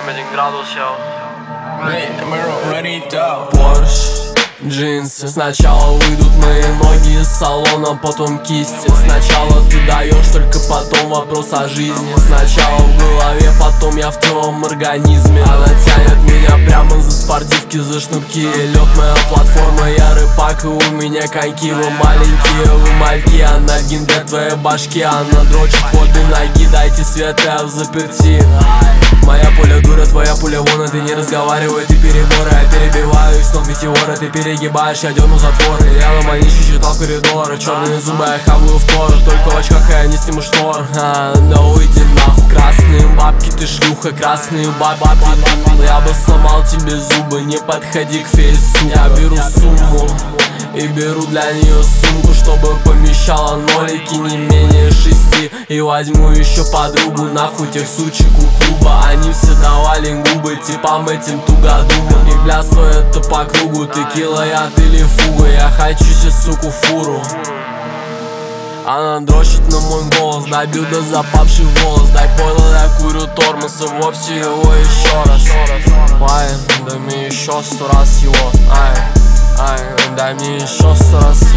1 градус, йоу. Порш, джинсы. Сначала выйдут мои ноги из салона, потом кисти. Сначала ты даешь, только потом вопрос о жизни. Сначала в голове, потом я в твоем организме. Она тянет меня прямо за спортивки, за шнурки. Лед моя платформа, я рыбак, и у меня коньки. Вы маленькие, вы мальки, она гимн для твоей башки. Она дрочит воды ноги, дайте свет, я в заперти. Моя пуля дура, твоя пуля вон, а ты не разговаривай, ты переборы. Я перебиваюсь, с ног метеора, ты перегибаешь, я дерну затворы. Я на больничке читал коридоры, черные зубы, я хаваю в тор. Только в очках, и я не сниму штор. No, иди нахуй. Красные бабки, ты шлюха, красные бабки. Я бы сломал тебе зубы, не подходи к фейсу. Я беру сумму и беру для нее сумку, чтобы помещала нолики не менее 6. И возьму еще подругу, нахуй тех сучек у клуба. Они все давали губы типам этим тугодумам. И блядство это по кругу, текила яд или фуга. Я хочу себе, суку, фуру. Она дрочит на мой голос, добил до запавший волос. Дай пойло, я курю тормоз, и вовсе его еще раз. Ай, дай мне еще 100 раз его. Ай, дай мне еще 100 раз.